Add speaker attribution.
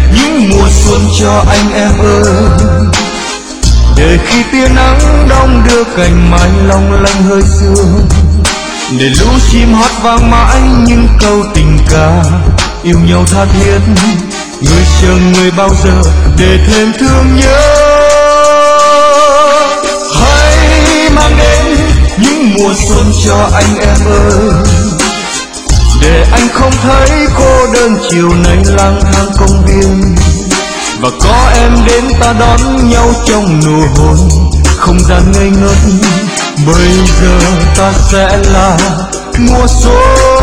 Speaker 1: những mùa xuân cho anh em ơi. Để khi tia nắng đông đưa cành mai long lanh hơi sương, để lũ chim hót vang mãi những câu tình ca yêu nhau tha thiết. Người chờ người bao giờ để thêm thương nhớ. Hãy mang đến những mùa xuân cho anh em ơi, để anh không thấy cô đơn chiều nay lang thang công viên. Và có em đến ta đón nhau trong nụ hôn không gian ngây ngất. Bây giờ ta sẽ là mùa xuân.